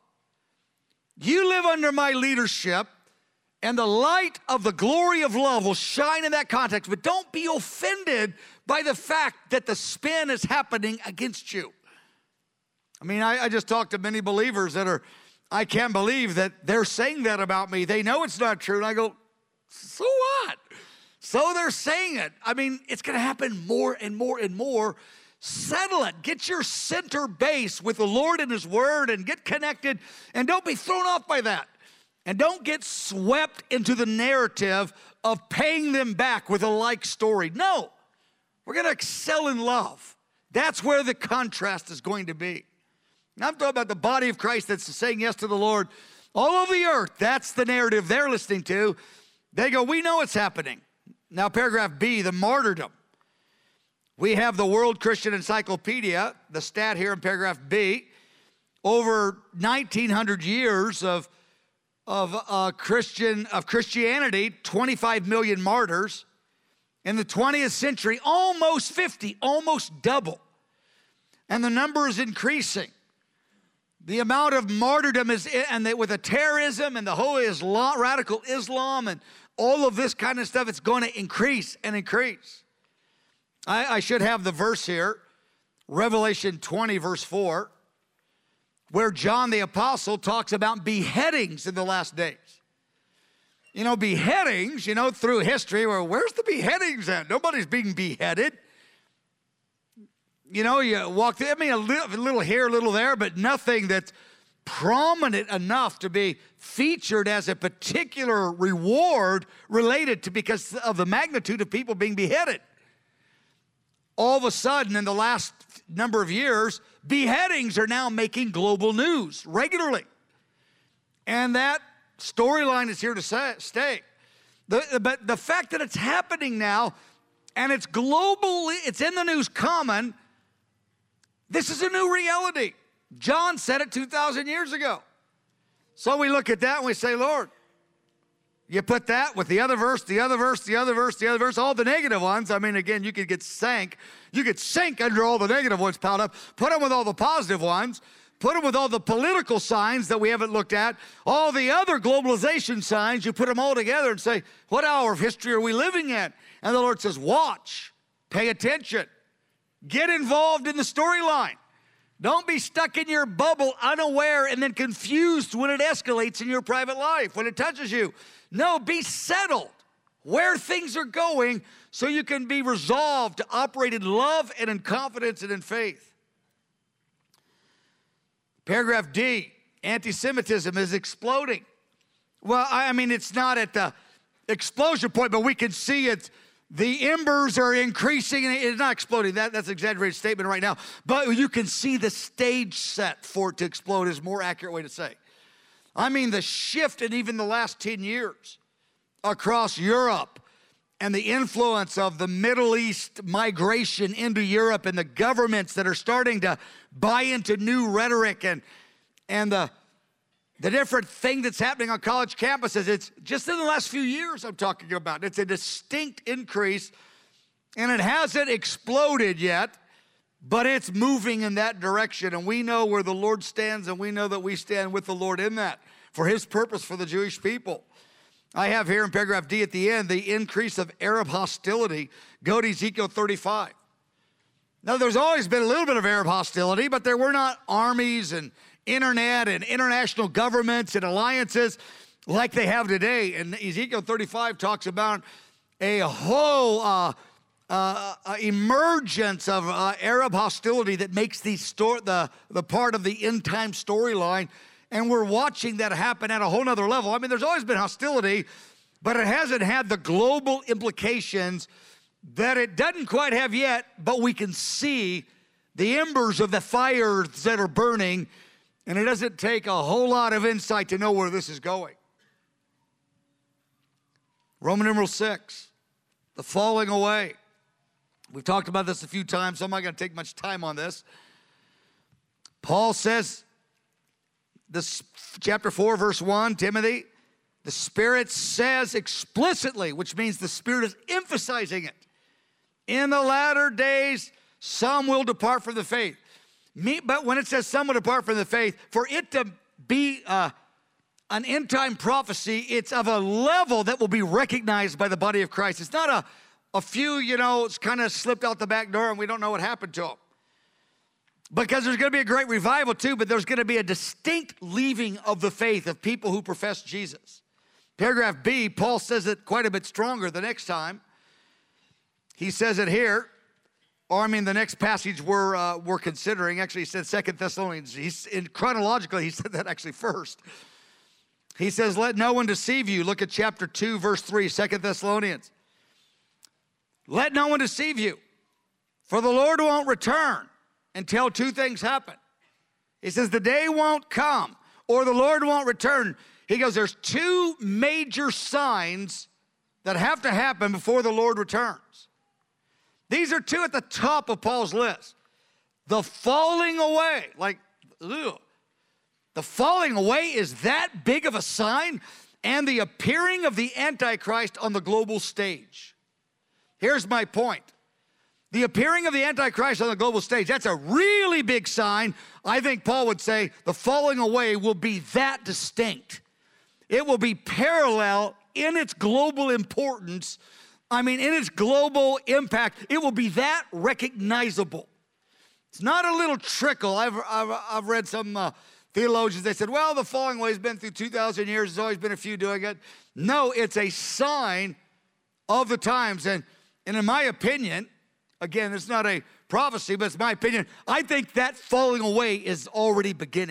You live under my leadership, and the light of the glory of love will shine in that context. But don't be offended by the fact that the spin is happening against you. I mean, I, I just talked to many believers that are, I can't believe that they're saying that about me. They know it's not true. And I go, so what? So they're saying it. I mean, it's going to happen more and more and more. Settle it. Get your center base with the Lord and His Word and get connected. And don't be thrown off by that. And don't get swept into the narrative of paying them back with a like story. No, we're going to excel in love. That's where the contrast is going to be. And I'm talking about the body of Christ that's saying yes to the Lord all over the earth. That's the narrative they're listening to. They go, we know it's happening. Now, paragraph B, the martyrdom. We have the World Christian Encyclopedia, the stat here in paragraph B, over nineteen hundred years of, of, uh, Christian, of Christianity, twenty-five million martyrs. In the twentieth century, almost fifty, almost double. And the number is increasing. The amount of martyrdom is, and the, with the terrorism and the whole Islam, radical Islam and all of this kind of stuff, it's going to increase and increase. I, I should have the verse here, Revelation twenty, verse four, where John the Apostle talks about beheadings in the last days. You know, beheadings, you know, through history, where where's the beheadings at? Nobody's being beheaded. You know, you walk through, I mean, a little, a little here, a little there, but nothing that's prominent enough to be featured as a particular reward related to because of the magnitude of people being beheaded. All of a sudden, in the last number of years, beheadings are now making global news regularly. And that storyline is here to say, stay. The, but the fact that it's happening now, and it's globally, it's in the news common, this is a new reality. John said it two thousand years ago. So we look at that and we say, Lord, you put that with the other verse, the other verse, the other verse, the other verse, all the negative ones. I mean, again, you could get sank. You could sink under all the negative ones piled up. Put them with all the positive ones. Put them with all the political signs that we haven't looked at. All the other globalization signs, you put them all together and say, what hour of history are we living in? And the Lord says, watch, pay attention, get involved in the storyline. Don't be stuck in your bubble, unaware, and then confused when it escalates in your private life, when it touches you. No, be settled where things are going so you can be resolved to operate in love and in confidence and in faith. Paragraph D, anti-Semitism is exploding. Well, I mean, it's not at the explosion point, but we can see it. The embers are increasing, and it's not exploding. That, that's an exaggerated statement right now. But you can see the stage set for it to explode is a more accurate way to say. I mean, the shift in even the last ten years across Europe and the influence of the Middle East migration into Europe and the governments that are starting to buy into new rhetoric and, and the The different thing that's happening on college campuses, it's just in the last few years I'm talking about. It's a distinct increase, and it hasn't exploded yet, but it's moving in that direction. And we know where the Lord stands, and we know that we stand with the Lord in that for his purpose for the Jewish people. I have here in paragraph D at the end, the increase of Arab hostility. Go to Ezekiel thirty-five. Now, there's always been a little bit of Arab hostility, but there were not armies and internet and international governments and alliances like they have today. And Ezekiel thirty-five talks about a whole uh, uh, uh, emergence of uh, Arab hostility that makes the, sto- the, the part of the end time storyline. And we're watching that happen at a whole nother level. I mean, there's always been hostility, but it hasn't had the global implications that it doesn't quite have yet, but we can see the embers of the fires that are burning. And it doesn't take a whole lot of insight to know where this is going. Roman numeral six, the falling away. We've talked about this a few times, so I'm not going to take much time on this. Paul says, this chapter four, verse one, Timothy, the Spirit says explicitly, which means the Spirit is emphasizing it. In the latter days, some will depart from the faith. Me, but when it says some will depart from the faith, for it to be uh, an end-time prophecy, it's of a level that will be recognized by the body of Christ. It's not a, a few, you know, it's kind of slipped out the back door and we don't know what happened to them. Because there's going to be a great revival too, but there's going to be a distinct leaving of the faith of people who profess Jesus. Paragraph B, Paul says it quite a bit stronger the next time. He says it here. Or, I mean, the next passage we're, uh, we're considering, actually, he said Second Thessalonians. He's, in, chronologically, he said that actually first. He says, let no one deceive you. Look at chapter two, verse three, Second Thessalonians. Let no one deceive you, for the Lord won't return until two things happen. He says, the day won't come, or the Lord won't return. He goes, there's two major signs that have to happen before the Lord returns. These are two at the top of Paul's list. The falling away, like, ugh. The falling away is that big of a sign, and the appearing of the Antichrist on the global stage. Here's my point. The appearing of the Antichrist on the global stage, that's a really big sign. I think Paul would say the falling away will be that distinct. It will be parallel in its global importance. I mean, in its global impact, it will be that recognizable. It's not a little trickle. I've, I've, I've read some uh, theologians, they said, well, the falling away has been through two thousand years. There's always been a few doing it. No, it's a sign of the times. And, and in my opinion, again, it's not a prophecy, but it's my opinion, I think that falling away is already beginning.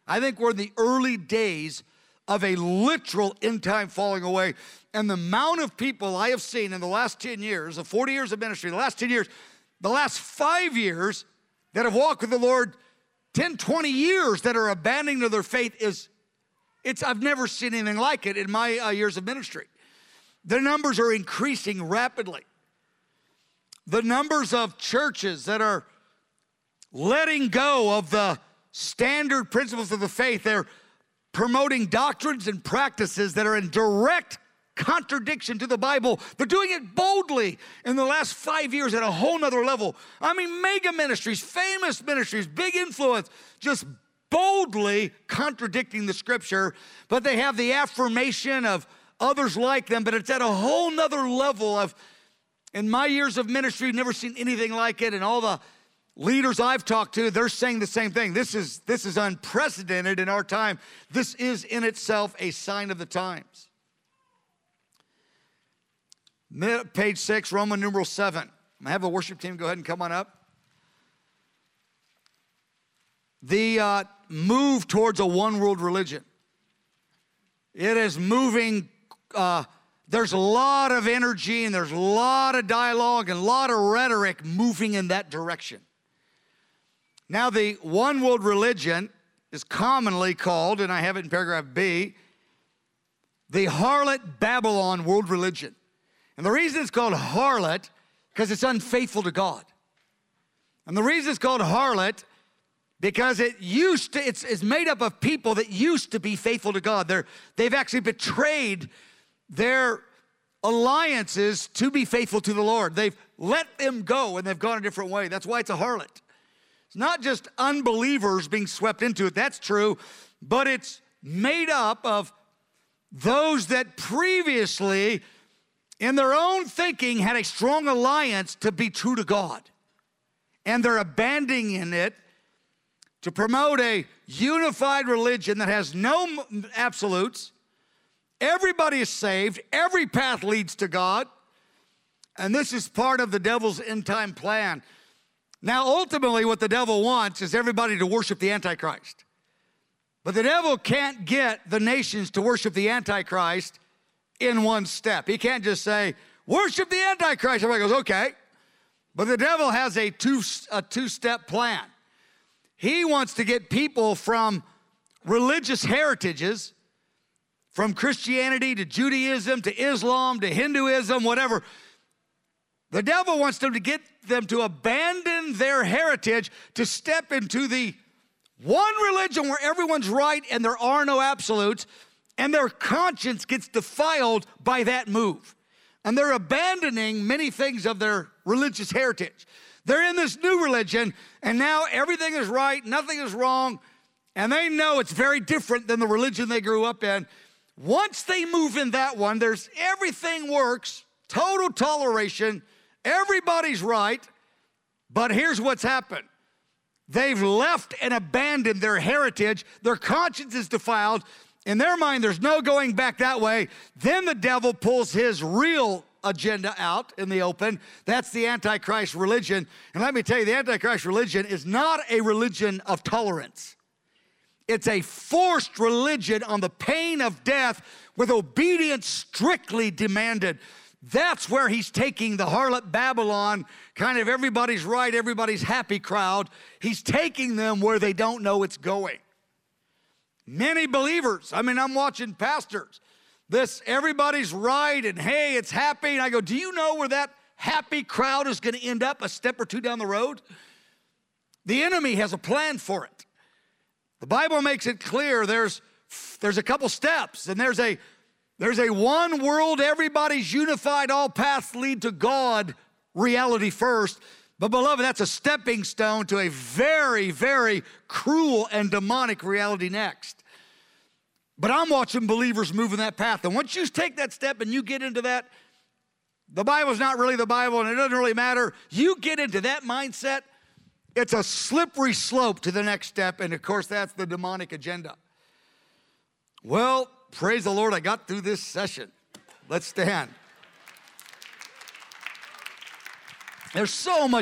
I think we're in the early days of a literal end time falling away. And the amount of people I have seen in the last ten years, the forty years of ministry, the last ten years, the last five years that have walked with the Lord, ten, twenty years that are abandoning to their faith is, it's, I've never seen anything like it in my uh, years of ministry. The numbers are increasing rapidly. The numbers of churches that are letting go of the standard principles of the faith, they're promoting doctrines and practices that are in direct contradiction to the Bible. They're doing it boldly in the last five years at a whole nother level. I mean, mega ministries, famous ministries, big influence, just boldly contradicting the scripture, but they have the affirmation of others like them, but it's at a whole nother level of, in my years of ministry, never seen anything like it, and all the leaders I've talked to, they're saying the same thing. This is, this is unprecedented in our time. This is in itself a sign of the times. Page six, Roman numeral seven. I have a worship team go ahead and come on up. The uh, move towards a one world religion. It is moving, uh, there's a lot of energy and there's a lot of dialogue and a lot of rhetoric moving in that direction. Now, the one world religion is commonly called, and I have it in paragraph B, the harlot Babylon world religion. And the reason it's called harlot, because it's unfaithful to God. And the reason it's called harlot, because it used to, it's, it's made up of people that used to be faithful to God. They're, they've actually betrayed their alliances to be faithful to the Lord. They've let them go and they've gone a different way. That's why it's a harlot. It's not just unbelievers being swept into it, that's true, but it's made up of those that previously, in their own thinking, had a strong alliance to be true to God. And they're abandoning it to promote a unified religion that has no absolutes. Everybody is saved. Every path leads to God. And this is part of the devil's end time plan. Now, ultimately, what the devil wants is everybody to worship the Antichrist. But the devil can't get the nations to worship the Antichrist in one step. He can't just say, worship the Antichrist. Everybody goes, okay. But the devil has a, two, a two-step plan. He wants to get people from religious heritages, from Christianity to Judaism to Islam to Hinduism, whatever. The devil wants them to get them to abandon their heritage to step into the one religion where everyone's right and there are no absolutes, and their conscience gets defiled by that move. And they're abandoning many things of their religious heritage. They're in this new religion, and now everything is right, nothing is wrong, and they know it's very different than the religion they grew up in. Once they move in that one, there's everything works, total toleration, everybody's right, but here's what's happened. They've left and abandoned their heritage, their conscience is defiled. In their mind, there's no going back that way. Then the devil pulls his real agenda out in the open. That's the Antichrist religion. And let me tell you, the Antichrist religion is not a religion of tolerance. It's a forced religion on the pain of death with obedience strictly demanded. That's where he's taking the harlot Babylon, kind of everybody's right, everybody's happy crowd. He's taking them where they don't know it's going. Many believers, I mean, I'm watching pastors, this everybody's right and hey, it's happy. And I go, do you know where that happy crowd is going to end up a step or two down the road? The enemy has a plan for it. The Bible makes it clear there's, there's a couple steps, and there's a, there's a one world, everybody's unified, all paths lead to God reality first. But beloved, that's a stepping stone to a very, very cruel and demonic reality next. But I'm watching believers move in that path. And once you take that step and you get into that, the Bible's not really the Bible and it doesn't really matter. You get into that mindset, it's a slippery slope to the next step. And of course, that's the demonic agenda. Well, praise the Lord, I got through this session. Let's stand. There's so much.